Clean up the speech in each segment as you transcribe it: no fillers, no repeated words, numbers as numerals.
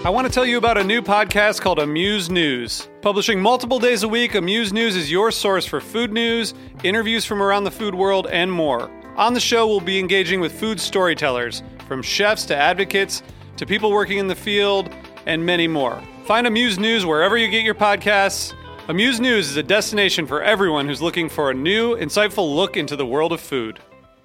I want to tell you about a new podcast called Amuse News. Publishing multiple days a week, Amuse News is your source for food news, interviews from around the food world, and more. On the show, we'll be engaging with food storytellers, from chefs to advocates to people working in the field, and many more. Find Amuse News wherever you get your podcasts. Amuse News is a destination for everyone who's looking for a new, insightful look into the world of food.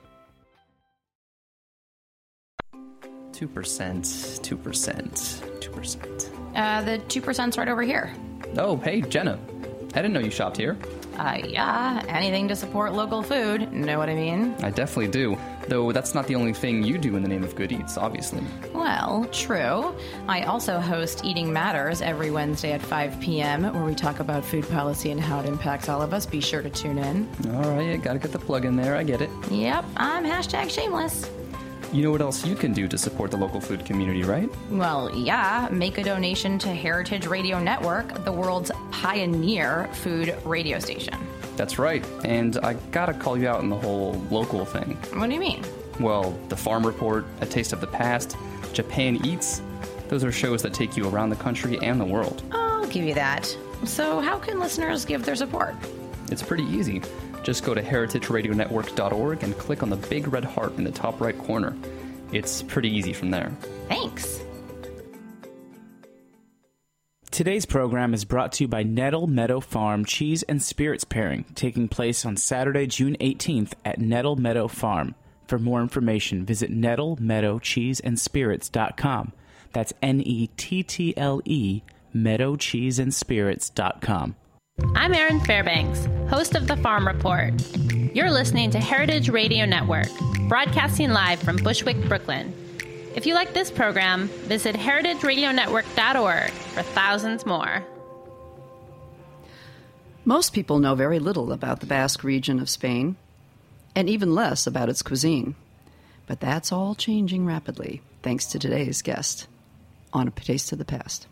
2%. The 2%'s right over here. Oh, hey, Jenna. I didn't know you shopped here. Yeah, anything to support local food, know what I mean? I definitely do. Though that's not the only thing you do in the name of Good Eats, obviously. Well, true. I also host Eating Matters every Wednesday at 5 p.m., where we talk about food policy and how it impacts all of us. Be sure to tune in. All right, gotta get the plug in there. I get it. Yep, I'm #shameless. You know what else you can do to support the local food community, right? Well, yeah, make a donation to Heritage Radio Network, the world's pioneer food radio station. That's right, and I gotta call you out on the whole local thing. What do you mean? Well, the Farm Report, A Taste of the Past, Japan Eats, those are shows that take you around the country and the world. I'll give you that. So how can listeners give their support? It's pretty easy. Just go to heritageradionetwork.org and click on the big red heart in the top right corner. It's pretty easy from there. Thanks. Today's program is brought to you by Nettle Meadow Farm Cheese and Spirits Pairing, taking place on Saturday, June 18th at Nettle Meadow Farm. For more information, visit nettlemeadowcheeseandspirits.com. That's NETTLE, meadowcheeseandspirits.com. I'm Erin Fairbanks, host of The Farm Report. You're listening to Heritage Radio Network, broadcasting live from Bushwick, Brooklyn. If you like this program, visit heritageradionetwork.org for thousands more. Most people know very little about the Basque region of Spain, and even less about its cuisine. But that's all changing rapidly, thanks to today's guest on A Taste of the Past.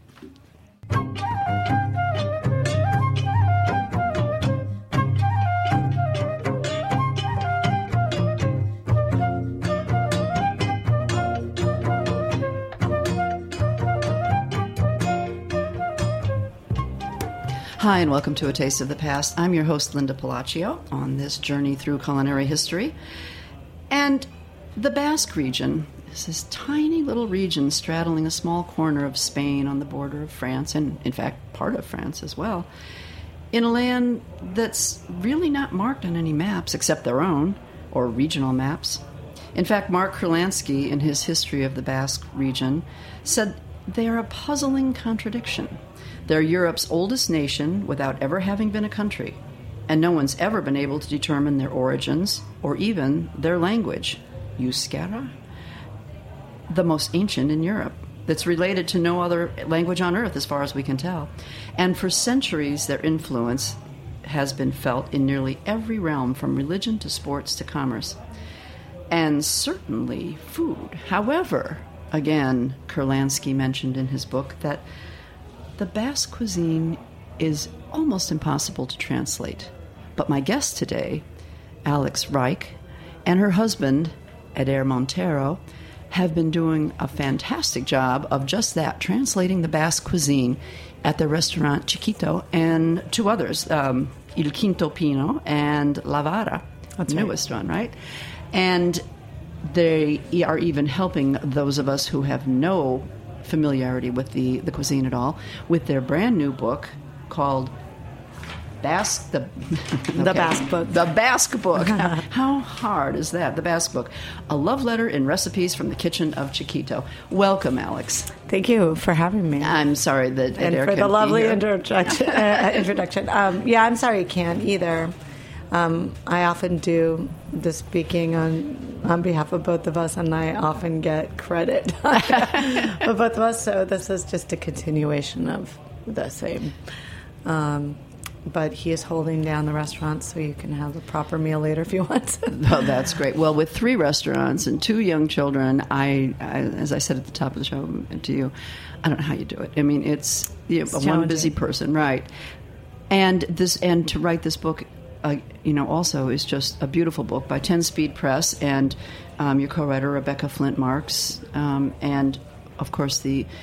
Hi, and welcome to A Taste of the Past. I'm your host, Linda Palacio, on this journey through culinary history. And the Basque region is this tiny little region straddling a small corner of Spain on the border of France, and in fact, part of France as well, in a land that's really not marked on any maps except their own, or regional maps. In fact, Mark Kurlansky, in his History of the Basque region, said they are a puzzling contradiction. They're Europe's oldest nation without ever having been a country, and no one's ever been able to determine their origins or even their language, Euskara, the most ancient in Europe, that's related to no other language on earth as far as we can tell. And for centuries, their influence has been felt in nearly every realm, from religion to sports to commerce, and certainly food. However, again, Kurlansky mentioned in his book that the Basque cuisine is almost impossible to translate. But my guest today, Alex Reich, and her husband, Eder Montero, have been doing a fantastic job of just that, translating the Basque cuisine at the restaurant Chiquito and two others, Il Quinto Pino and La Vara, the newest one, right? And they are even helping those of us who have no familiarity with the cuisine at all, with their brand new book called Basque, the Basque Book. The Basque Book. How hard is that? The Basque Book. A love letter and recipes from the kitchen of Chiquito. Welcome, Alex. Thank you for having me. I'm sorry that and Eder for the can't lovely be here. introduction. I'm sorry you can't either. I often do the speaking on behalf of both of us, and I often get credit for both of us. So this is just a continuation of the same. But he is holding down the restaurant, so you can have a proper meal later if you want. Oh, that's great. Well, with 3 restaurants and 2 young children, I as I said at the top of the show to you, I don't know how you do it. I mean, it's one busy person, right? And to write this book, also is just a beautiful book by 10 Speed Press, and your co-writer Rebecca Flint Marks, and of course the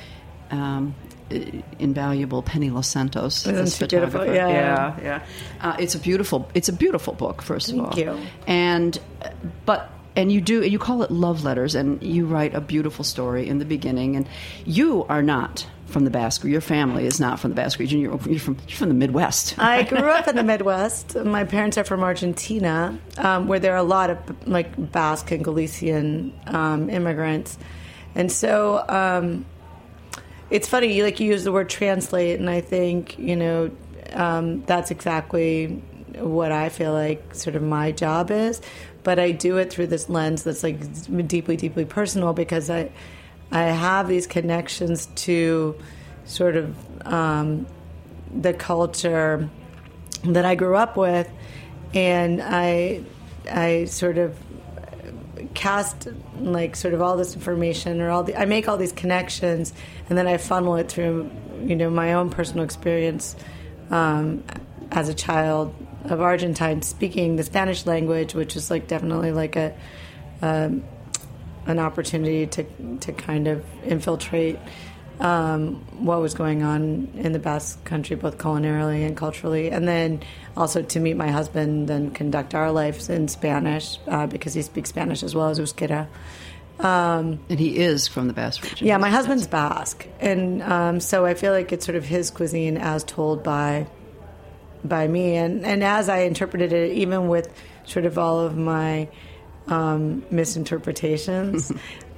invaluable Penny Los Santos. Isn't this she beautiful? photographer. Yeah. It's a beautiful book, first of all. Thank you. And you call it love letters, and you write a beautiful story in the beginning. And you are not from the Basque. Your family is not from the Basque region. You're from the Midwest. I grew up in the Midwest. My parents are from Argentina, where there are a lot of like Basque and Galician immigrants, and so it's funny. You use the word translate, and I think that's exactly what I feel like sort of my job is. But I do it through this lens that's like deeply, deeply personal, because I have these connections to sort of the culture that I grew up with, and I sort of cast like sort of all this information, or I make all these connections, and then I funnel it through my own personal experience as a child of Argentine, speaking the Spanish language, which is like definitely like an opportunity to kind of infiltrate what was going on in the Basque country, both culinarily and culturally, and then also to meet my husband and conduct our lives in Spanish, because he speaks Spanish as well as Euskera. And he is from the Basque region. Yeah, my husband's Basque, and so I feel like it's sort of his cuisine as told by me, and as I interpreted it, even with sort of all of my misinterpretations.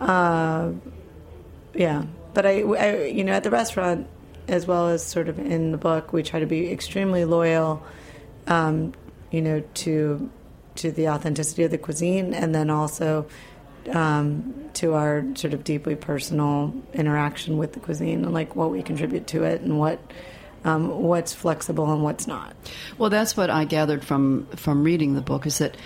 But I at the restaurant, as well as sort of in the book, we try to be extremely loyal, to the authenticity of the cuisine, and then also to our sort of deeply personal interaction with the cuisine, and like what we contribute to it, and what's flexible and what's not. Well, that's what I gathered from reading the book, is that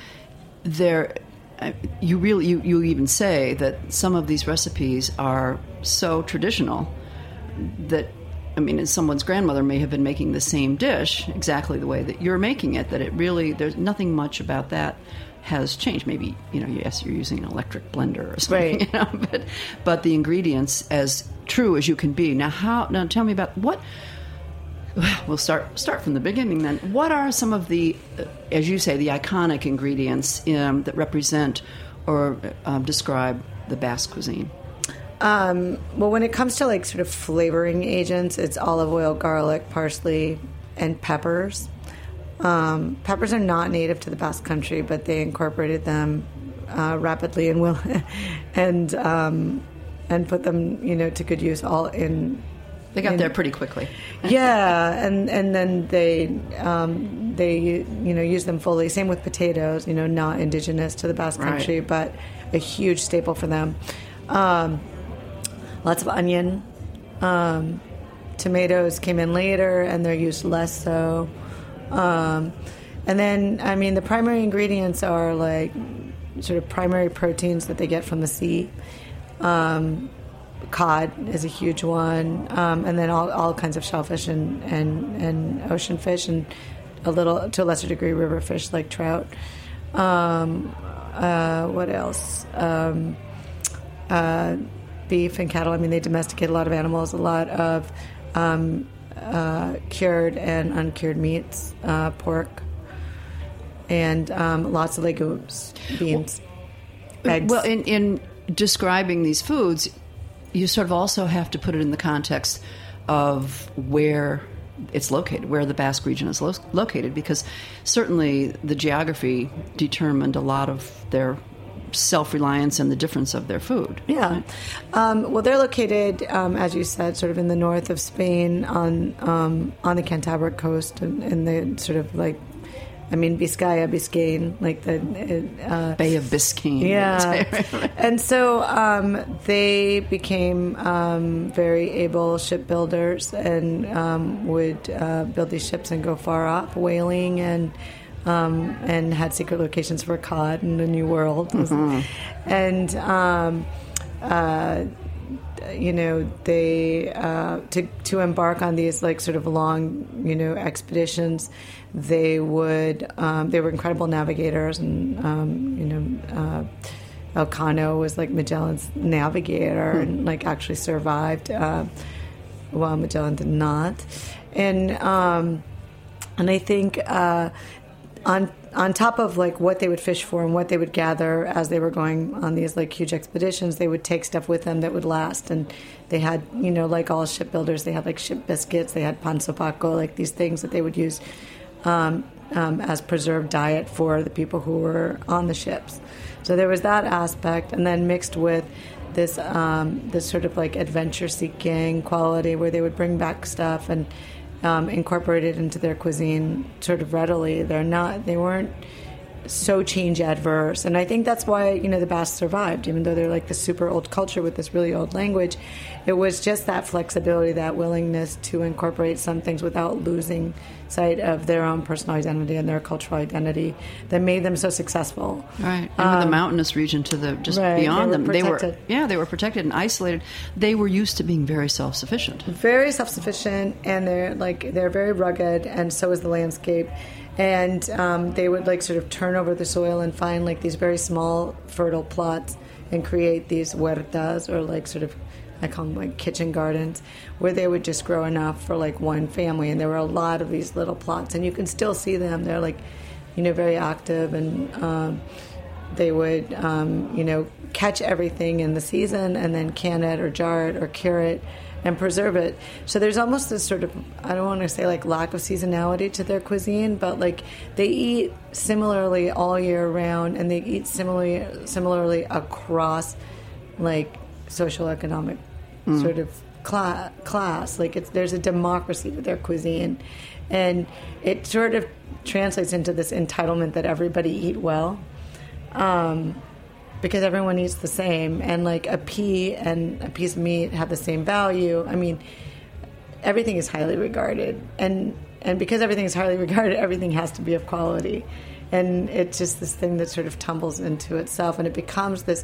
you even say that some of these recipes are so traditional that, someone's grandmother may have been making the same dish exactly the way that you're making it, that it really, there's nothing much about that has changed. Maybe, yes, you're using an electric blender or something, right. But the ingredients as true as you can be. Now tell me about what. We'll start from the beginning then. What are some of the, as you say, the iconic ingredients that represent or describe the Basque cuisine? Well, when it comes to like sort of flavoring agents, it's olive oil, garlic, parsley, and peppers. Peppers are not native to the Basque country, but they incorporated them rapidly and put them, to good use all in. They got there pretty quickly. Yeah, and then they use them fully. Same with potatoes, not indigenous to the Basque country, right, but a huge staple for them. Lots of onion. Tomatoes came in later, and they're used less so. And then, the primary ingredients are like sort of primary proteins that they get from the sea. Cod is a huge one, and then all kinds of shellfish and ocean fish, and a little, to a lesser degree, river fish like trout. What else? Beef and cattle. They domesticate a lot of animals, a lot of cured and uncured meats, pork, and lots of legumes, beans, eggs. Well, in describing these foods, you sort of also have to put it in the context of where it's located, where the Basque region is located, because certainly the geography determined a lot of their self-reliance and the difference of their food. Yeah. Well, they're located, as you said, sort of in the north of Spain on the Cantabric coast, and the sort of like, Biscayne, like the Bay of Biscayne. Yeah, and so they became very able shipbuilders, and would build these ships and go far off, whaling, and had secret locations for cod in the New World, and they to embark on these like sort of long expeditions. They were incredible navigators, and Elcano was like Magellan's navigator, and like actually survived while Magellan did not. And I think on top of like what they would fish for and what they would gather as they were going on these like huge expeditions, they would take stuff with them that would last. And they had, like all shipbuilders, they had like ship biscuits, they had pan sopaco, like these things that they would use as preserved diet for the people who were on the ships. So there was that aspect, and then mixed with this sort of like adventure-seeking quality where they would bring back stuff and incorporate it into their cuisine sort of readily. They weren't so change adverse, and I think that's why the Basques survived, even though they're like this super old culture with this really old language. It was just that flexibility, that willingness to incorporate some things without losing sight of their own personal identity and their cultural identity that made them so successful. Right, and with the mountainous region to the beyond them, they were protected and isolated. They were used to being very self-sufficient. Very self-sufficient, and they're very rugged, and so is the landscape. And they would like sort of turn over the soil and find like these very small fertile plots and create these huertas, or like sort of, I call them like kitchen gardens, where they would just grow enough for like one family. And there were a lot of these little plots, and you can still see them. They're like, very active, and they would, catch everything in the season and then can it or jar it or cure it and preserve it. So there's almost this sort of, I don't want to say like lack of seasonality to their cuisine, but like they eat similarly all year round, and they eat similarly across like social economic sort of class. Like there's a democracy with their cuisine, and it sort of translates into this entitlement that everybody eat well. Because everyone eats the same, and like a pea and a piece of meat have the same value. I mean, everything is highly regarded, and because everything is highly regarded, everything has to be of quality, and it's just this thing that sort of tumbles into itself, and it becomes this,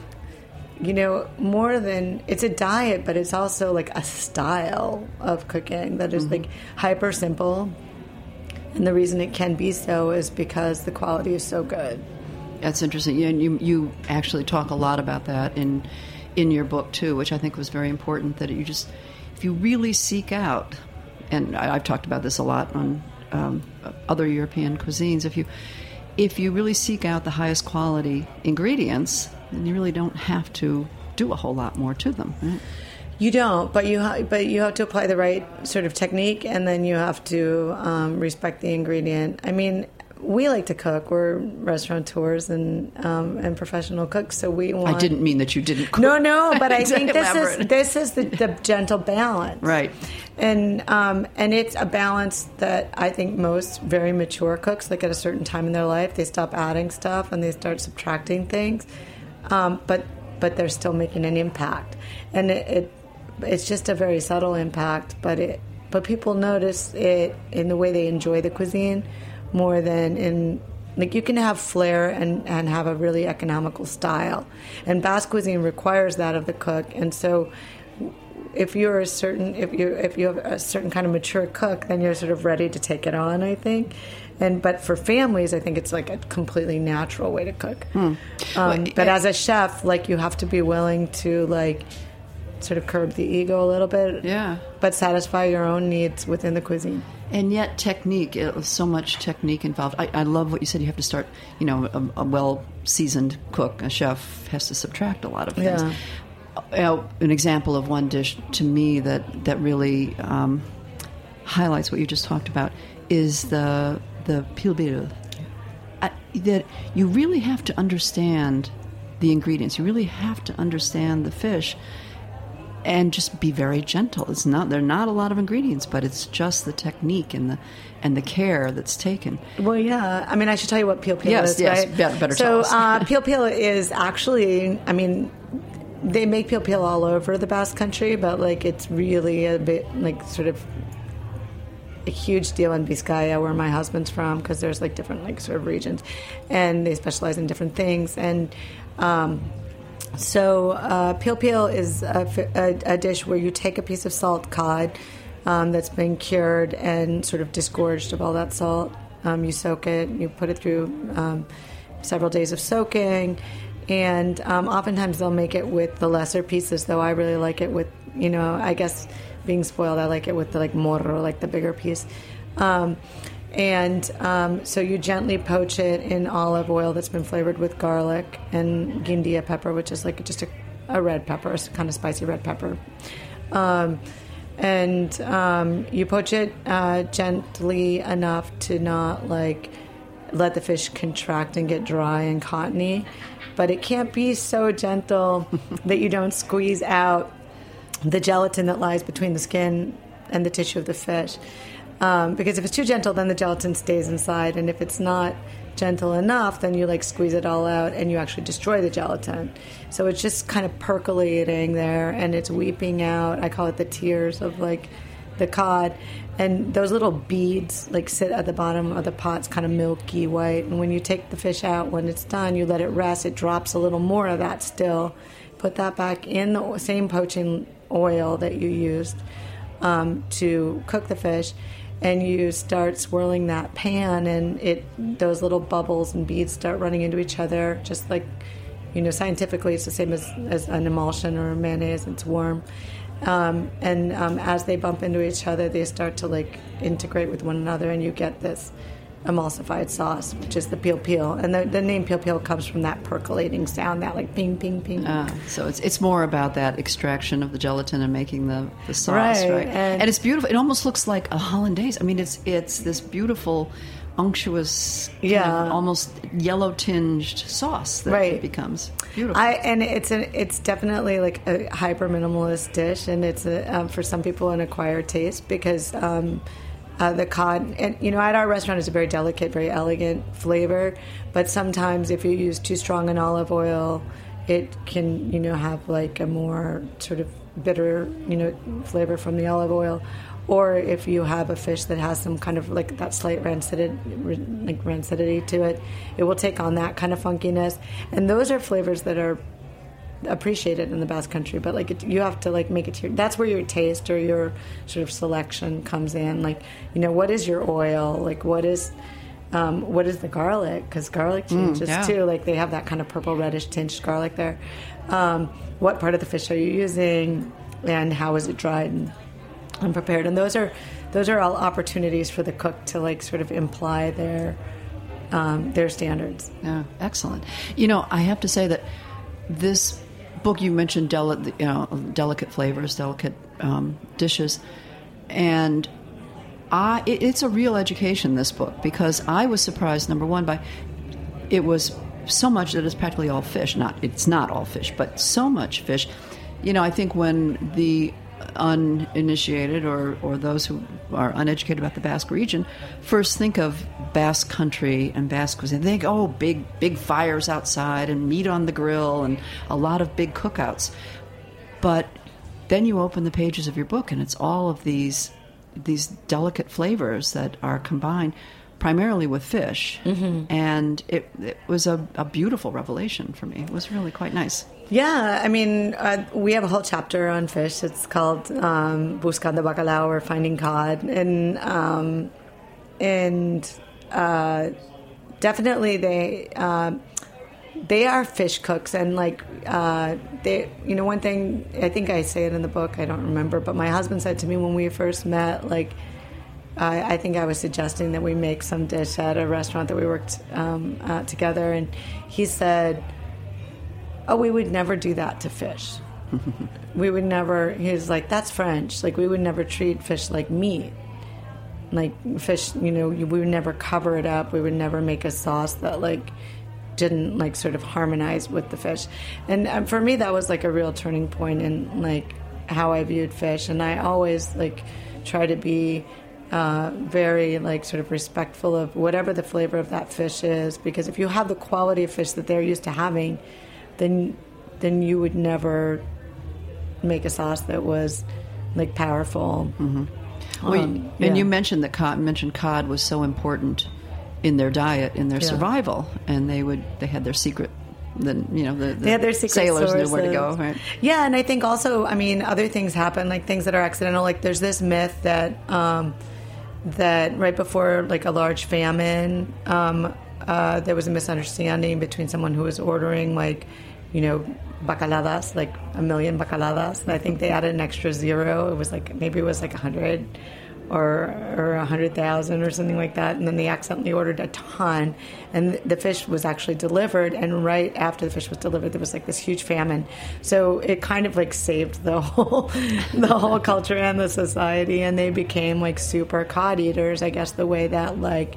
more than it's a diet, but it's also like a style of cooking that is like hyper simple, and the reason it can be so is because the quality is so good. That's interesting. And you actually talk a lot about that in your book, too, which I think was very important, that if you really seek out, and I've talked about this a lot on other European cuisines, if you really seek out the highest quality ingredients, then you really don't have to do a whole lot more to them, right? You don't, but you have to apply the right sort of technique, and then you have to respect the ingredient. I mean, we like to cook. We're restaurateurs and professional cooks, so we want... I didn't mean that you didn't cook. No, but I think this is the gentle balance. Right. And it's a balance that I think most very mature cooks, like at a certain time in their life, they stop adding stuff and they start subtracting things, but they're still making an impact. And it's just a very subtle impact, but people notice it in the way they enjoy the cuisine, more than in, like, you can have flair and have a really economical style, and Basque cuisine requires that of the cook. And so if you have a certain kind of mature cook, then you're sort of ready to take it on, I think. But for families, I think it's like a completely natural way to cook. But as a chef, like, you have to be willing to like sort of curb the ego a little bit, but satisfy your own needs within the cuisine. And yet technique, so much technique involved. I love what you said. You have to start, a well-seasoned cook, a chef, has to subtract a lot of things. An example of one dish to me that really highlights what you just talked about is the pilpil. That you really have to understand the ingredients. You really have to understand the fish, and just be very gentle. There are not a lot of ingredients, but it's just the technique and the care that's taken. Well, yeah. I mean, I should tell you what pilpil is, yes, right? Better tell us. So pilpil is actually, I mean, they make pilpil all over the Basque Country, but like it's really a bit like sort of a huge deal in Vizcaya, where my husband's from, because there's like different like sort of regions, and they specialize in different things. And So pilpil is a dish where you take a piece of salt cod that's been cured and sort of disgorged of all that salt. You soak it, you put it through several days of soaking, and oftentimes they'll make it with the lesser pieces, though I really like it with, I guess being spoiled. I like it with the like morro, like the bigger piece. So you gently poach it in olive oil that's been flavored with garlic and guindia pepper, which is like just a red pepper, it's kind of spicy red pepper. You poach it gently enough to not like let the fish contract and get dry and cottony, but it can't be so gentle that you don't squeeze out the gelatin that lies between the skin and the tissue of the fish. Because if it's too gentle, then the gelatin stays inside, and if it's not gentle enough, then you like squeeze it all out and you actually destroy the gelatin. So it's just kind of percolating there, and it's weeping out. I call it the tears of like the cod, and those little beads like sit at the bottom of the pot, kind of milky white. And when you take the fish out, when it's done, you let it rest. It drops a little more of that still. Put that back in the same poaching oil that you used to cook the fish. And you start swirling that pan, and those little bubbles and beads start running into each other, just like, scientifically it's the same as an emulsion or a mayonnaise. It's warm. As they bump into each other, they start to like integrate with one another, and you get this emulsified sauce, which is the peel peel. And the name peel peel comes from that percolating sound, that like ping, ping, ping. So it's more about that extraction of the gelatin and making the sauce, right? And it's beautiful. It almost looks like a hollandaise. I mean, it's this beautiful, unctuous, almost yellow-tinged sauce that it becomes. Beautiful. It's definitely like a hyper-minimalist dish, and it's for some people an acquired taste because the cod, and at our restaurant, is a very delicate, very elegant flavor. But sometimes, if you use too strong an olive oil, it can, have like a more sort of bitter, flavor from the olive oil. Or if you have a fish that has some kind of like that slight rancidity to it, it will take on that kind of funkiness. And those are flavors that are appreciated in the Basque Country, but like you have to like make it to your, that's where your taste or your sort of selection comes in. Like, what is your oil? Like, what is the garlic? Because garlic changes too. Like they have that kind of purple reddish tinged garlic there. What part of the fish are you using, and how is it dried and prepared? And those are all opportunities for the cook to like sort of imply their standards. Yeah, excellent. I have to say that this book, you mentioned delicate flavors, delicate dishes, and it's a real education, this book, because I was surprised, number one, by it was so much that it's practically all fish. It's not all fish, but so much fish. I think when the uninitiated or those who are uneducated about the Basque region first think of Basque country and Basque cuisine, they think, big fires outside and meat on the grill and a lot of big cookouts. But then you open the pages of your book, and it's all of these delicate flavors that are combined primarily with fish. Mm-hmm. And it was a beautiful revelation for me. It was really quite nice. Yeah, I mean, we have a whole chapter on fish. It's called Buscando Bacalao, or Finding Cod, and definitely they are fish cooks, and like one thing, I think I say it in the book, I don't remember, but my husband said to me when we first met, like, I think I was suggesting that we make some dish at a restaurant that we worked at together, and he said, we would never do that to fish. We would never, he was like, that's French. Like, we would never treat fish like meat. Like, fish, we would never cover it up. We would never make a sauce that, like, didn't, like, sort of harmonize with the fish. And for me, that was, like, a real turning point in, like, how I viewed fish. And I always, like, try to be very, like, sort of respectful of whatever the flavor of that fish is. Because if you have the quality of fish that they're used to having, then you would never make a sauce that was like powerful. Mm-hmm. And you mentioned that cod was so important in their diet, in their survival, and they had their secret. They had their secret sailors knew where to go. Right? Yeah, and I think also, I mean, other things happen, like things that are accidental. Like there's this myth that that right before like a large famine, there was a misunderstanding between someone who was ordering like, bacaladas, like 1 million bacaladas. And I think they added an extra zero. It was like, maybe it was like 100 or 100,000 or something like that. And then they accidentally ordered a ton. And the fish was actually delivered. And right after the fish was delivered, there was like this huge famine. So it kind of like saved the whole culture and the society. And they became like super cod eaters, I guess, the way that like,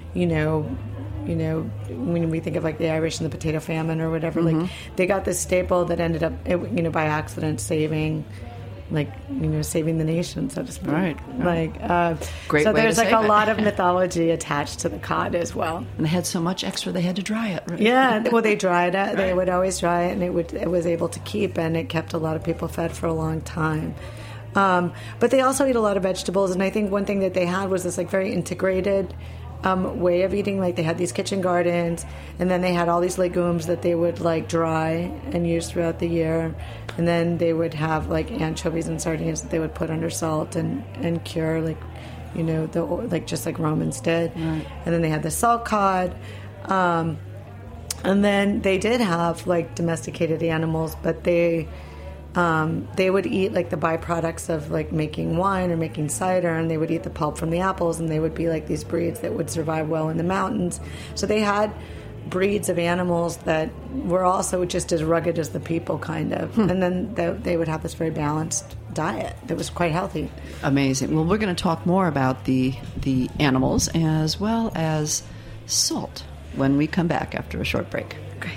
when we think of like the Irish and the potato famine or whatever, like they got this staple that ended up, by accident saving the nation, so to speak. Right. Great so way there's to like save a it. lot of mythology attached to the cod as well. And they had so much extra, they had to dry it, right? Yeah, well, they dried it. They would always dry it, and it was able to keep, and it kept a lot of people fed for a long time. But they also eat a lot of vegetables, and I think one thing that they had was this like very integrated way of eating. Like they had these kitchen gardens, and then they had all these legumes that they would like dry and use throughout the year, and then they would have like anchovies and sardines that they would put under salt and cure, just like Romans did. Right. And then they had the salt cod, and then they did have like domesticated animals, but they would eat like the byproducts of like making wine or making cider, and they would eat the pulp from the apples, and they would be like these breeds that would survive well in the mountains. So they had breeds of animals that were also just as rugged as the people, kind of. And then they would have this very balanced diet that was quite healthy. Amazing. Well, we're going to talk more about the animals as well as salt when we come back after a short break. Great.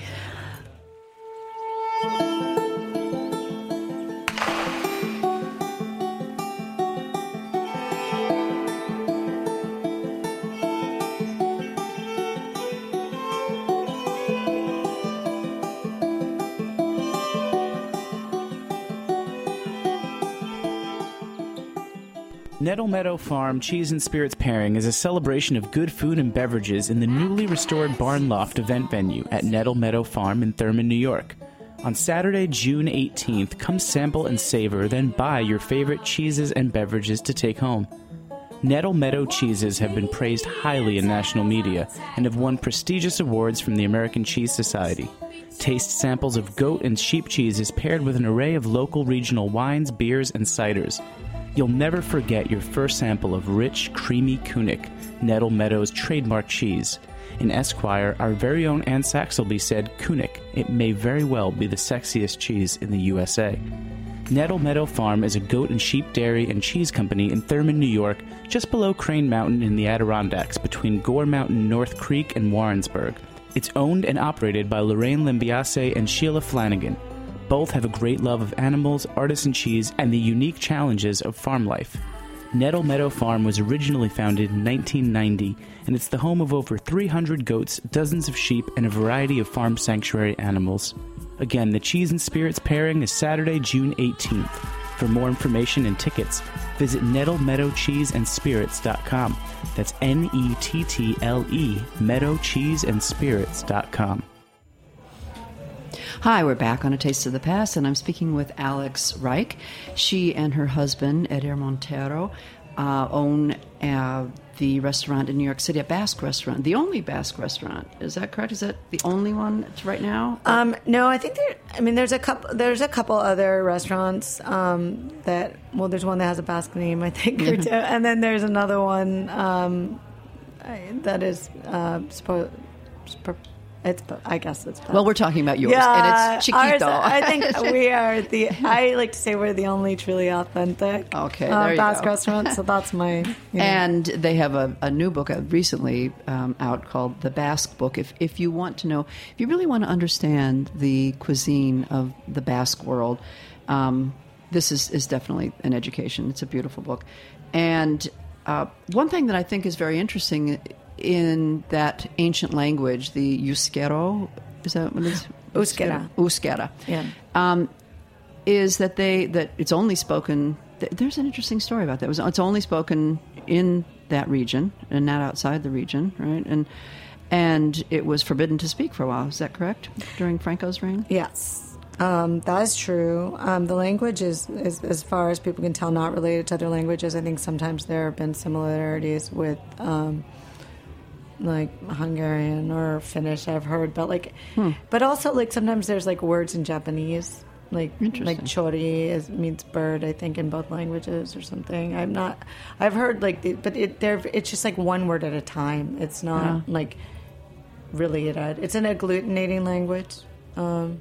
Nettle Meadow Farm Cheese and Spirits Pairing is a celebration of good food and beverages in the newly restored Barn Loft event venue at Nettle Meadow Farm in Thurman, New York. On Saturday, June 18th, come sample and savor, then buy your favorite cheeses and beverages to take home. Nettle Meadow cheeses have been praised highly in national media and have won prestigious awards from the American Cheese Society. Taste samples of goat and sheep cheeses paired with an array of local regional wines, beers, and ciders. You'll never forget your first sample of rich, creamy Kunik, Nettle Meadow's trademark cheese. In Esquire, our very own Anne Saxelby said, "Kunik, it may very well be the sexiest cheese in the USA." Nettle Meadow Farm is a goat and sheep dairy and cheese company in Thurman, New York, just below Crane Mountain in the Adirondacks between Gore Mountain, North Creek, and Warrensburg. It's owned and operated by Lorraine Limbiase and Sheila Flanagan. Both have a great love of animals, artisan cheese, and the unique challenges of farm life. Nettle Meadow Farm was originally founded in 1990, and it's the home of over 300 goats, dozens of sheep, and a variety of farm sanctuary animals. Again, the Cheese and Spirits Pairing is Saturday, June 18th. For more information and tickets, visit nettlemeadowcheeseandspirits.com. That's Nettle, meadowcheeseandspirits.com. Hi, we're back on A Taste of the Past, and I'm speaking with Alex Reich. She and her husband, Eder Montero, own the restaurant in New York City, a Basque restaurant, the only Basque restaurant. Is that correct? Is that the only one right now? No, I think there's a couple other restaurants that, well, there's one that has a Basque name, I think, or two, and then there's another one that is I guess it's Basque. Well, we're talking about yours, and it's Chiquito. I think I like to say we're the only truly authentic Basque restaurant, so that's my... And they have a new book recently out called The Basque Book. If you want to know, if you really want to understand the cuisine of the Basque world, this is definitely an education. It's a beautiful book. And one thing that I think is very interesting in that ancient language, the Euskera, is that what it is? Euskera. Yeah. Is that it's only spoken. There's an interesting story about that. It's only spoken in that region and not outside the region, right? And it was forbidden to speak for a while. Is that correct? During Franco's reign? Yes. That is true. The language is, as far as people can tell, not related to other languages. I think sometimes there have been similarities with like Hungarian or Finnish. I've heard, but but also like sometimes there's like words in Japanese. Like chori means bird, I think, in both languages or something. I've heard it's just like one word at a time. It's not like really it's an agglutinating language, and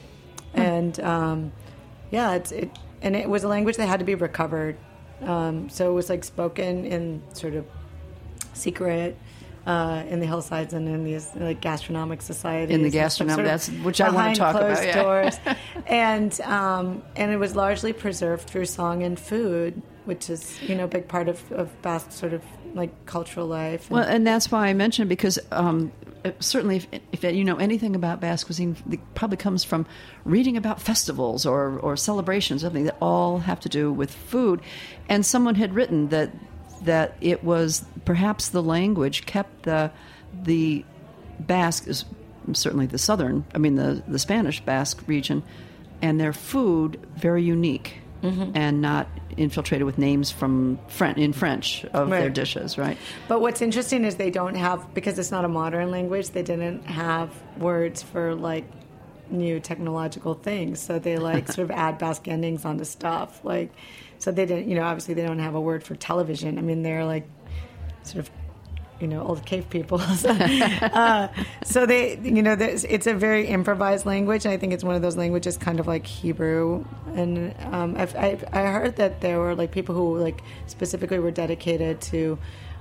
it was a language that had to be recovered. So it was like spoken in sort of secret. In the hillsides and in these like gastronomic societies. In the gastronomic, that's which I want to talk about. Behind closed doors. And it was largely preserved through song and food, which is, a big part of Basque sort of like cultural life. Well, and that's why I mentioned it, because certainly if you know anything about Basque cuisine, it probably comes from reading about festivals or celebrations, something that all have to do with food. And someone had written that it was perhaps the language kept the Basque, certainly the the Spanish Basque region, and their food very unique and not infiltrated with names from French of their dishes, right? But what's interesting is they don't have, because it's not a modern language, they didn't have words for like new technological things, so they like sort of add Basque endings onto stuff, like. So they didn't, obviously they don't have a word for television. I mean, they're like sort of, old cave people. So they, it's a very improvised language. And I think it's one of those languages kind of like Hebrew. And I heard that there were like people who like specifically were dedicated to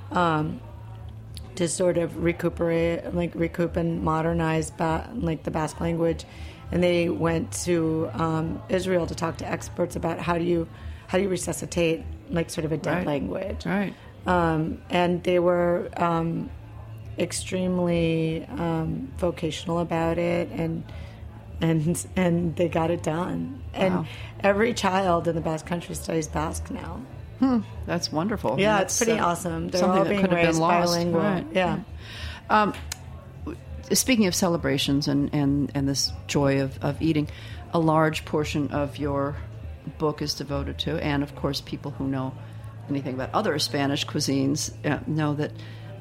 sort of recoup and modernize the Basque language. And they went to Israel to talk to experts about how do you resuscitate like sort of a dead language, right? And they were extremely vocational about it, and they got it done. And every child in the Basque Country studies Basque now. That's wonderful. Yeah, it's pretty awesome. They're all being raised bilingual. Right. Yeah. Speaking of celebrations and this joy of eating, a large portion of your book is devoted to, and of course people who know anything about other Spanish cuisines know that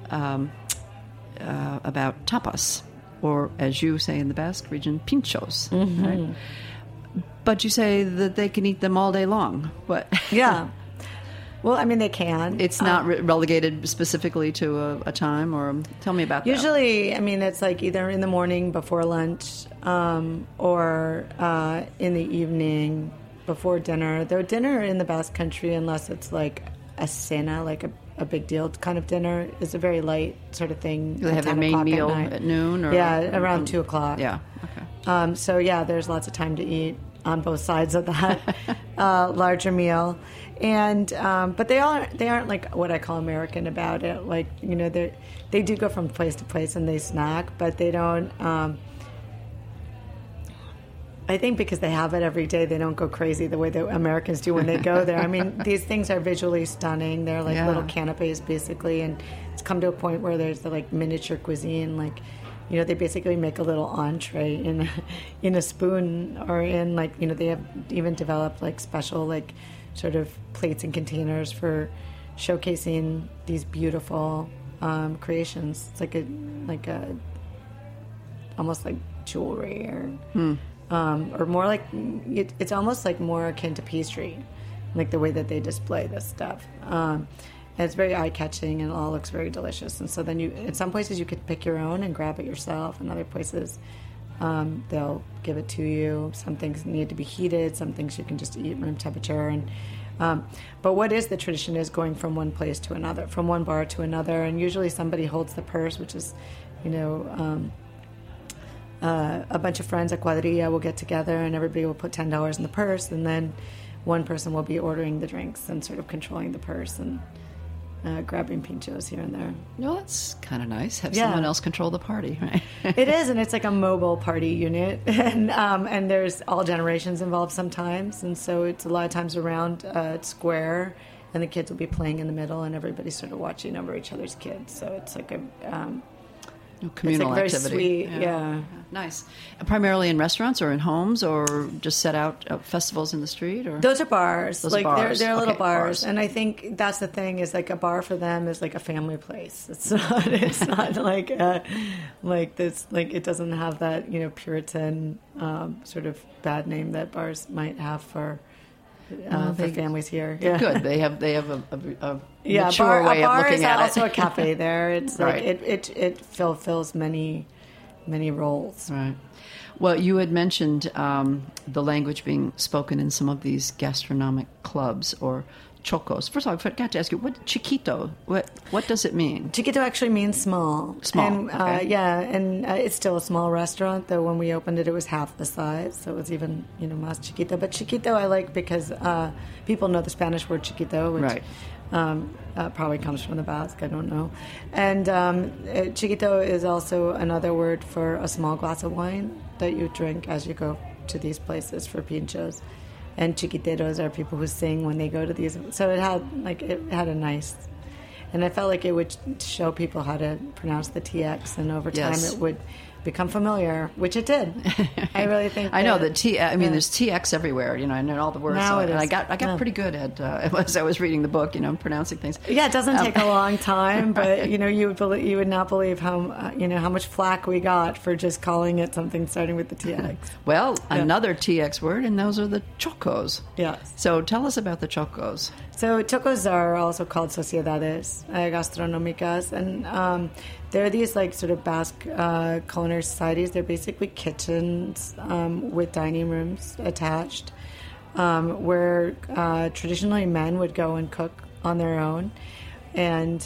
about tapas, or as you say in the Basque region, pinchos. Right? But you say that they can eat them all day long. What? Yeah. Well, I mean, they can. It's not relegated specifically to a time, or tell me about that. Usually, I mean, it's like either in the morning before lunch or in the evening before dinner. Though dinner in the Basque Country, unless it's like a cena, like a big deal kind of dinner, is a very light sort of thing. Do they have their main meal at noon? Or around 2 o'clock. Yeah, okay. So, there's lots of time to eat on both sides of that larger meal. And but they aren't like what I call American about it. Like, they do go from place to place and they snack, but they don't... I think because they have it every day, they don't go crazy the way that Americans do when they go there. I mean, these things are visually stunning. They're like little canapes, basically, and it's come to a point where there's the like miniature cuisine. Like, they basically make a little entree in a spoon, or in like, they have even developed like special like sort of plates and containers for showcasing these beautiful creations. It's like a almost like jewelry or more like it's almost like more akin to pastry, like the way that they display this stuff. And it's very eye-catching and it all looks very delicious. And so then in some places you could pick your own and grab it yourself, and other places they'll give it to you. Some things need to be heated, some things you can just eat room temperature. And but what is the tradition is going from one place to another, from one bar to another, and usually somebody holds the purse, which is a bunch of friends, a cuadrilla, will get together and everybody will put $10 in the purse, and then one person will be ordering the drinks and sort of controlling the purse and grabbing pinchos here and there. No, that's kind of nice. Have someone else control the party, right? It is, and it's like a mobile party unit, and there's all generations involved sometimes, and so it's a lot of times around a square, and the kids will be playing in the middle, and everybody's sort of watching over each other's kids. So it's like Communal it's like activity. Very sweet, yeah. Nice. Primarily in restaurants or in homes, or just set out festivals in the street? Or those are bars. Those are bars. They're little Okay, bars, and I think that's the thing is like a bar for them is like a family place. It's not like this. Like it doesn't have that Puritan sort of bad name that bars might have for families here. Yeah. Good. They have a mature bar, way a bar of looking is at also it. a cafe there. It's like Right. it fulfills many roles. Right. Well, you had mentioned the language being spoken in some of these gastronomic clubs or chocos. First of all, I forgot to ask you, what chiquito? What does it mean? Chiquito actually means small. Small, And, okay. and it's still a small restaurant, though when we opened it, it was half the size, so it was even, más chiquito. But chiquito I like because people know the Spanish word chiquito, which Right. probably comes from the Basque, I don't know. And chiquito is also another word for a small glass of wine that you drink as you go to these places for pinchos. And chiquiteros are people who sing when they go to these. So it had a nice, and I felt like it would show people how to pronounce the TX, and over time Yes. it would become familiar, which it did. I really think. I know that there's TX everywhere, I know all the words. Now it and I is. got Yeah. pretty good at as I was reading the book, pronouncing things. Yeah, it doesn't take a long time, but you would not believe how much flack we got for just calling it something starting with the TX. Well, another TX word, and those are the chocos. Yes. So tell us about the chocos. So chocos are also called sociedades gastronómicas, and they're these like sort of Basque culinary societies. They're basically kitchens with dining rooms attached, where traditionally men would go and cook on their own, and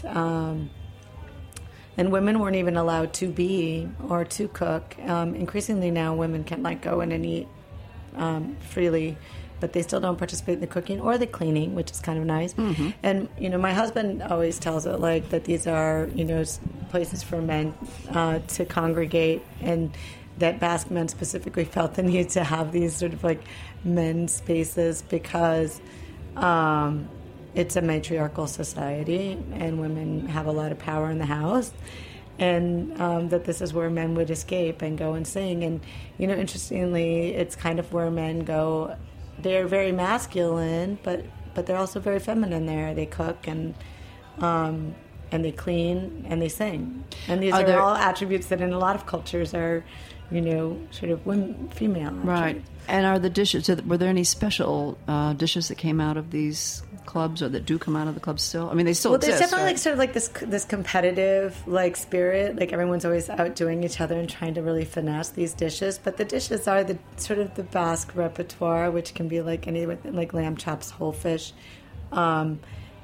women weren't even allowed to be or to cook. Increasingly now, women can go in and eat freely, but they still don't participate in the cooking or the cleaning, which is kind of nice. Mm-hmm. And my husband always tells it that these are places for men to congregate, and that Basque men specifically felt the need to have these sort of men's spaces because it's a matriarchal society and women have a lot of power in the house. And that this is where men would escape and go and sing. And, interestingly, it's kind of where men go. They're very masculine, but they're also very feminine there. They cook and they clean and they sing. And these are all attributes that in a lot of cultures are, sort of female attributes. Right. And are the dishes, were there any special dishes that came out of these clubs or that do come out of the clubs still? I mean, they still exist, there's definitely right? this competitive spirit. Everyone's always outdoing each other and trying to really finesse these dishes. But the dishes are the sort of the Basque repertoire, which can be anything like lamb chops, whole fish, and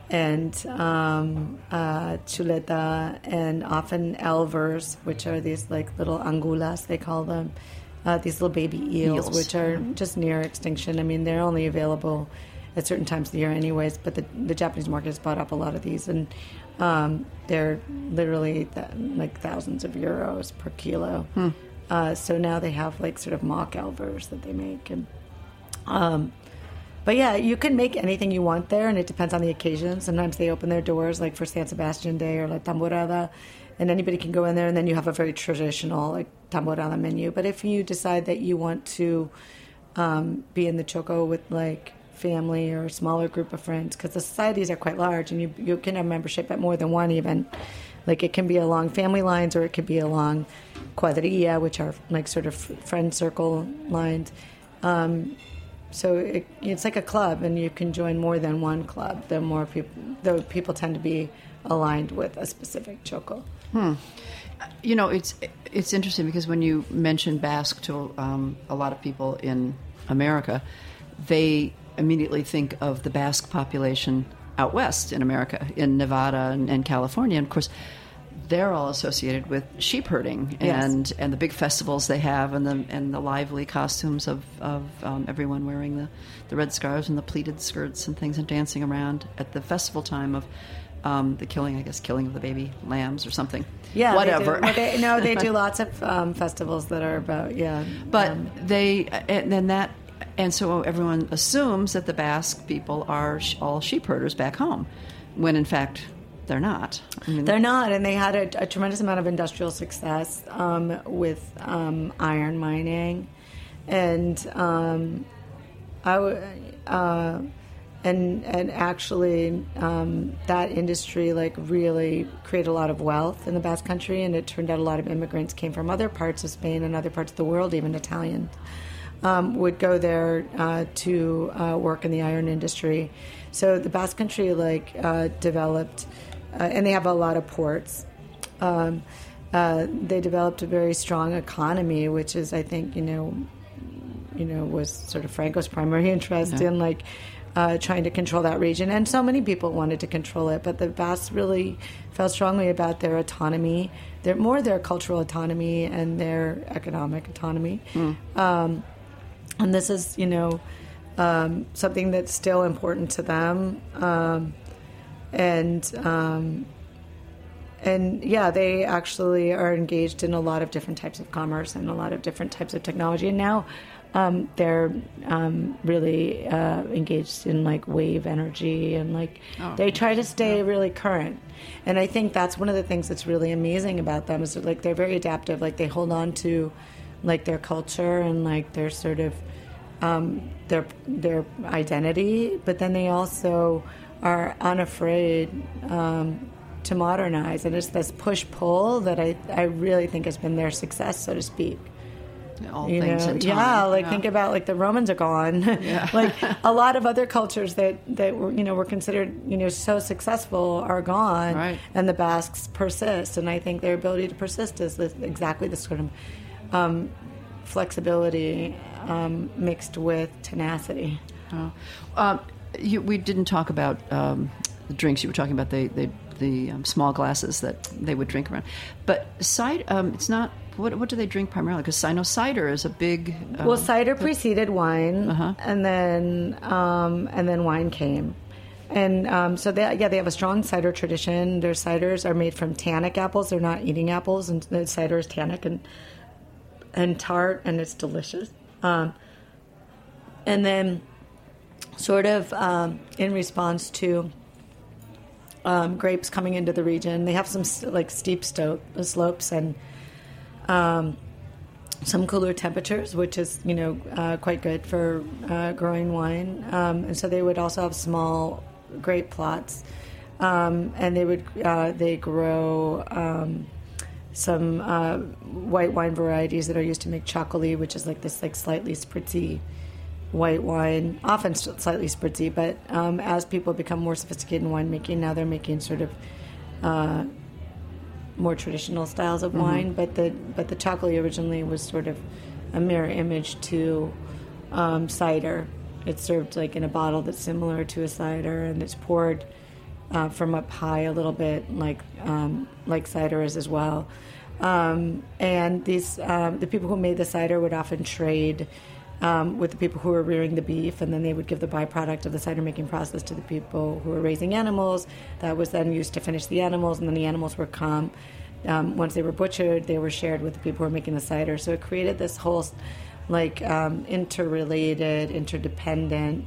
chuleta, and often elvers, which are these little angulas, they call them, these little baby eels, which are just near extinction. I mean, they're only available at certain times of the year anyways, but the Japanese market has bought up a lot of these, and they're literally thousands of euros per kilo. So now they have sort of mock elvers that they make. And but yeah, you can make anything you want there, and it depends on the occasion. Sometimes they open their doors for San Sebastian Day or Tamborada, and anybody can go in there, and then you have a very traditional Tamborada menu. But if you decide that you want to be in the Choco with family or a smaller group of friends, because the societies are quite large, and you can have membership at more than one even. It can be along family lines, or it could be along cuadrilla, which are sort of friend circle lines. So it's like a club, and you can join more than one club. The people tend to be aligned with a specific Choco. It's interesting because when you mention Basque to a lot of people in America, they immediately think of the Basque population out west in America, in Nevada and California. And of course, they're all associated with sheep herding and the big festivals they have, and the lively costumes of everyone wearing the red scarves and the pleated skirts and things, and dancing around at the festival time of the killing of the baby lambs or something. Yeah, whatever. They do lots of festivals that are about But and so everyone assumes that the Basque people are all sheep herders back home, when in fact they're not. I mean, They're not, and they had a tremendous amount of industrial success with iron mining, and and actually that industry like really created a lot of wealth in the Basque Country, and it turned out a lot of immigrants came from other parts of Spain and other parts of the world, even Italians, would go there to work in the iron industry. So the Basque Country developed, and they have a lot of ports. They developed a very strong economy, which is, I think, was sort of Franco's primary interest in trying to control that region. And so many people wanted to control it, but the Basques really felt strongly about their autonomy, their cultural autonomy and their economic autonomy. And this is, something that's still important to them. And they actually are engaged in a lot of different types of commerce and a lot of different types of technology. And now they're really engaged in wave energy, and they try to stay really current. And I think that's one of the things that's really amazing about them is that they're very adaptive. They hold on to their culture and their sort of their identity, but then they also are unafraid to modernize, and it's this push-pull that I really think has been their success, so to speak. All things in time. Think about the Romans are gone. A lot of other cultures that were considered so successful are gone, right. And the Basques persist. And I think their ability to persist is exactly this sort of flexibility mixed with tenacity. We didn't talk about the drinks. You were talking about the small glasses that they would drink around, but cider. It's not. What do they drink primarily? Because I know cider is a big. Cider preceded wine, and then wine came, and so they have a strong cider tradition. Their ciders are made from tannic apples. They're not eating apples, and the cider is tannic and tart, and it's delicious. And then, sort of in response to grapes coming into the region, they have some steep slopes and some cooler temperatures, which is quite good for growing wine. And so they would also have small grape plots, and they grow some white wine varieties that are used to make chocolate, which is this slightly spritzy white wine, often slightly spritzy, but as people become more sophisticated in winemaking, now they're making sort of more traditional styles of wine. But the chocolate originally was sort of a mirror image to cider. It's served in a bottle that's similar to a cider, and it's poured from up high a little bit, like cider is as well. And these the people who made the cider would often trade with the people who were rearing the beef, and then they would give the byproduct of the cider making process to the people who were raising animals. That was then used to finish the animals, and then the animals were come. Once they were butchered, they were shared with the people who were making the cider. So it created this whole interrelated, interdependent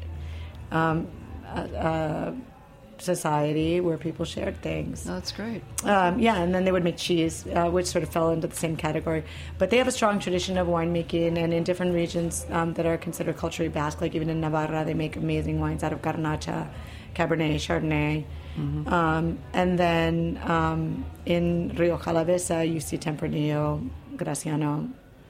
society where people shared things. Oh, that's great. And then they would make cheese, which sort of fell into the same category. But they have a strong tradition of winemaking, and in different regions that are considered culturally Basque, like even in Navarra, they make amazing wines out of Garnacha, Cabernet, Chardonnay. And then in Rio Jalavesa, you see Tempranillo, Graciano,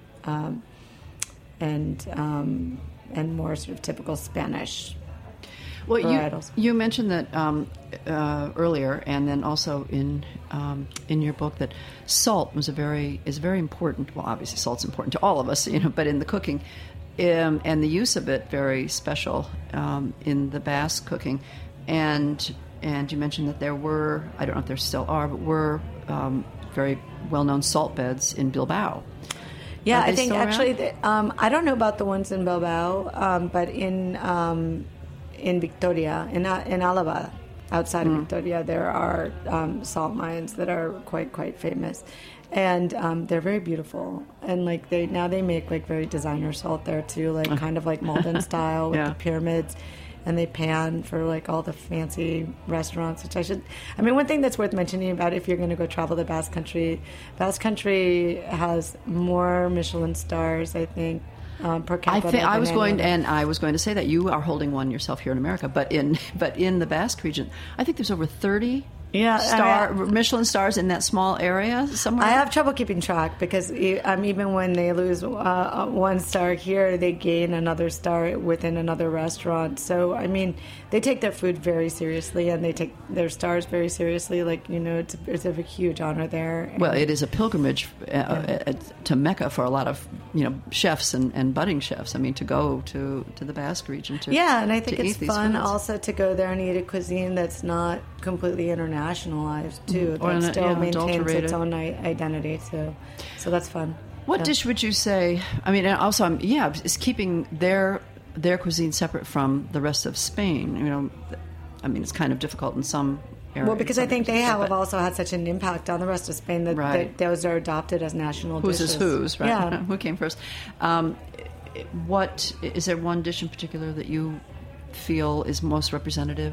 and more sort of typical Spanish. Well, you mentioned that earlier, and then also in your book, that salt is very important. Well, obviously, salt's important to all of us, but in the cooking, and the use of it very special in the Basque cooking. And you mentioned that there were, I don't know if there still are, but were very well-known salt beds in Bilbao. Yeah, I think actually, I don't know about the ones in Bilbao, but in Victoria, in Álava, outside of Victoria, there are salt mines that are quite famous, and they're very beautiful. And they make very designer salt there too, kind of like Malden style with the pyramids. and they pan for like all the fancy restaurants, which one thing that's worth mentioning about if you're going to go travel the Basque Country has more Michelin stars, I think, per capita. I was going to say that you are holding one yourself here in America, but in the Basque region, I think there's over 30 Michelin stars in that small area somewhere. I have trouble keeping track because even when they lose one star here, they gain another star within another restaurant. So I mean, they take their food very seriously and they take their stars very seriously. Like, you know, it's a huge honor there. Well, it is a pilgrimage to Mecca for a lot of, you know, chefs and budding chefs. I mean, to go to the Basque region to and I think it's fun foods. Also to go there and eat a cuisine that's not completely internationalized too. That still maintains its own identity too. So that's fun. What dish would you say? I mean, and also, is keeping their cuisine separate from the rest of Spain. You know, I mean, it's kind of difficult in some areas. Well, because I think they have also had such an impact on the rest of Spain that those are adopted as national dishes. Who's, right? Yeah. Who came first? What is there one dish in particular that you feel is most representative?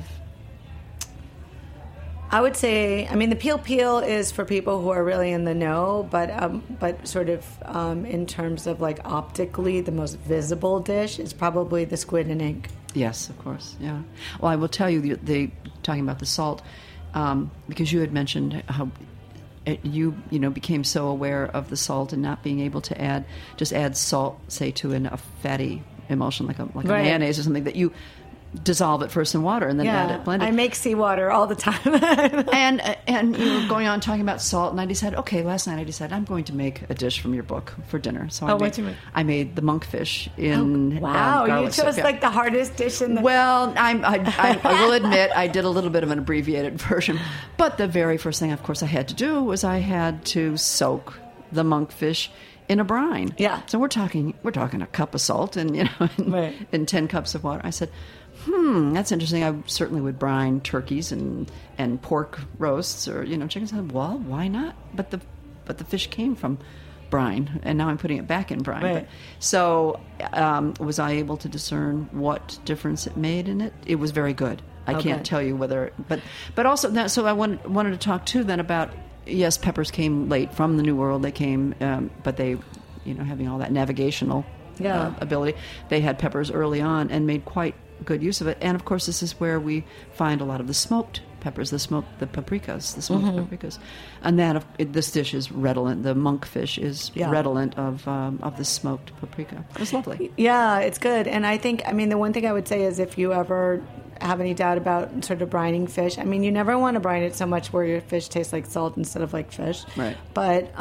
I would say, I mean, the peel is for people who are really in the know, but sort of in terms of like optically, the most visible dish is probably the squid and ink. Yes, of course, yeah. Well, I will tell you, talking about the salt, because you had mentioned how you became so aware of the salt and not being able to add salt, say, to a fatty emulsion like a mayonnaise or something, that you dissolve it first in water and then add it blended. I make seawater all the time. and you were going on talking about salt, and I decided, last night I decided I'm going to make a dish from your book for dinner. So what'd you make? I made the monkfish in wow, you chose soup, like the hardest dish in the... Well, I will admit I did a little bit of an abbreviated version, but the very first thing, of course, I had to do was I had to soak the monkfish in a brine. Yeah. So we're talking a cup of salt and and 10 cups of water. I said, that's interesting. I certainly would brine turkeys and pork roasts or chickens. I said, well, why not? But the fish came from brine, and now I'm putting it back in brine. Right. So was I able to discern what difference it made in it? It was very good. I can't tell you whether, but also that. So I wanted to talk too then about, yes, peppers came late from the New World. They came, but they, having all that navigational ability, they had peppers early on and made quite good use of it. And of course, this is where we find a lot of the smoked peppers, the smoked paprikas, and this dish is redolent. The monkfish is redolent of the smoked paprika. It was lovely. Yeah, it's good. And I think, the one thing I would say is if you ever have any doubt about sort of brining fish, you never want to brine it so much where your fish tastes like salt instead of like fish. Right. But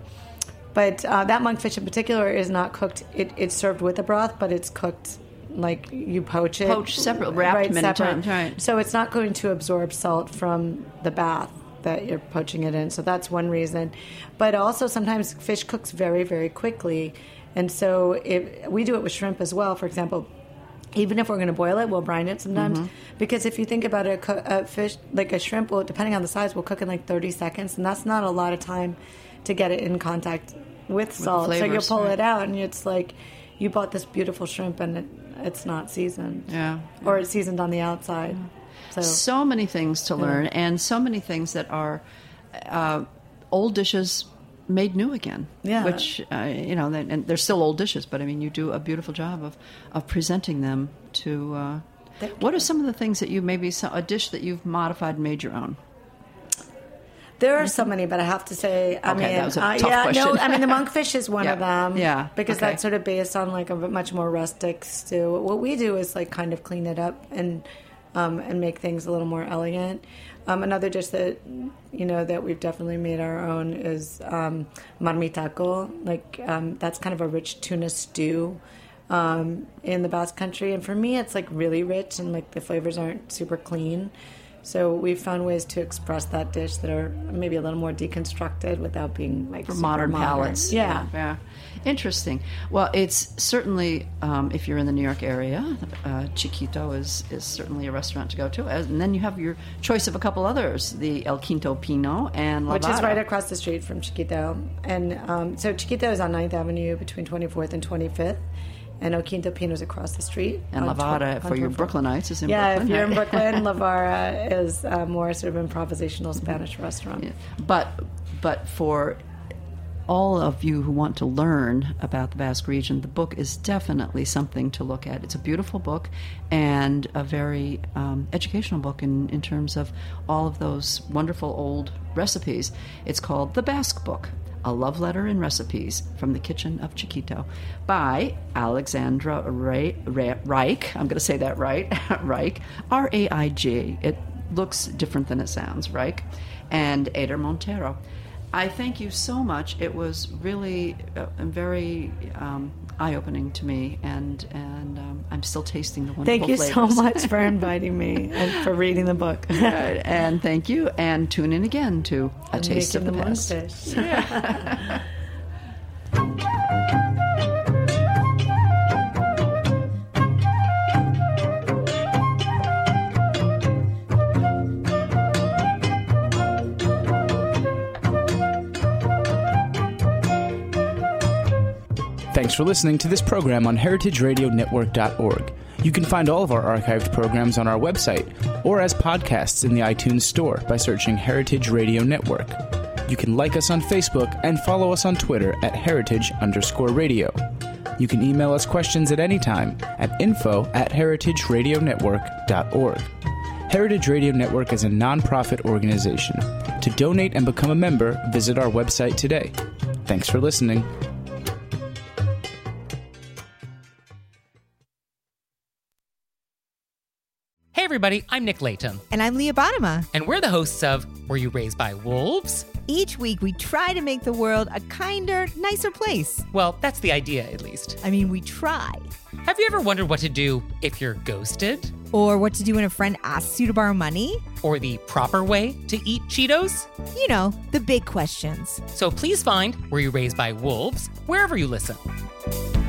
that monkfish in particular is not cooked. It's served with a broth, but it's cooked like you poach it. Poached separately, wrapped many times, right. So it's not going to absorb salt from the bath that you're poaching it in. So that's one reason. But also sometimes fish cooks very, very quickly. And so we do it with shrimp as well, for example. Even if we're going to boil it, we'll brine it sometimes. Because if you think about a fish, like a shrimp, well, depending on the size, will cook in like 30 seconds. And that's not a lot of time to get it in contact with salt. Flavors, so you'll pull it out and it's like you bought this beautiful shrimp and it's not seasoned. Yeah. Or it's seasoned on the outside. So many things to learn, and so many things that are old dishes made new again. Yeah. Which, and they're still old dishes, but you do a beautiful job of presenting them to... what are some of the things that you a dish that you've modified and made your own? There are so many, but I have to say, that was a tough question. No, the monkfish is one of them. Yeah. Because that's sort of based on like a much more rustic stew. What we do is like kind of clean it up and make things a little more elegant. Another dish that that we've definitely made our own is marmitaco. Like that's kind of a rich tuna stew in the Basque Country, and for me, it's like really rich and like the flavors aren't super clean. So we've found ways to express that dish that are maybe a little more deconstructed without being like for super modern palates. Yeah. Interesting. Well, it's certainly if you're in the New York area, Chiquito is certainly a restaurant to go to, and then you have your choice of a couple others: the El Quinto Pino and La Which Vara. is right across the street from Chiquito, and so Chiquito is on 9th Avenue between 24th and 25th. And O Quinto Pino's across the street. And La Vara, for your Brooklynites, is in Brooklyn. Yeah, if you're in Brooklyn, La Vara is more sort of improvisational Spanish restaurant. Yeah. But for all of you who want to learn about the Basque region, the book is definitely something to look at. It's a beautiful book and a very educational book in terms of all of those wonderful old recipes. It's called The Basque Book, A Love Letter in Recipes from the Kitchen of Chiquito by Alexandra Reich. I'm going to say that right. Reich. R-A-I-G. It looks different than it sounds, Reich. And Eder Montero. I thank you so much. It was really very eye-opening to me, and I'm still tasting the wonderful flavors. Thank you so much for inviting me and for reading the book. And thank you, and tune in again to A Taste of the Past. Yeah. Thanks for listening to this program on heritageradionetwork.org. You can find all of our archived programs on our website or as podcasts in the iTunes Store by searching Heritage Radio Network. You can like us on Facebook and follow us on Twitter at heritage_radio. You can email us questions at any time at info@heritageradionetwork.org. Heritage Radio Network is a non-profit organization. To donate and become a member, visit our website today. Thanks for listening. Hey everybody, I'm Nick Latham. And I'm Leah Bottima. And we're the hosts of Were You Raised by Wolves? Each week we try to make the world a kinder, nicer place. Well, that's the idea, at least. I mean, we try. Have you ever wondered what to do if you're ghosted? Or what to do when a friend asks you to borrow money? Or the proper way to eat Cheetos? You know, the big questions. So please find Were You Raised by Wolves wherever you listen.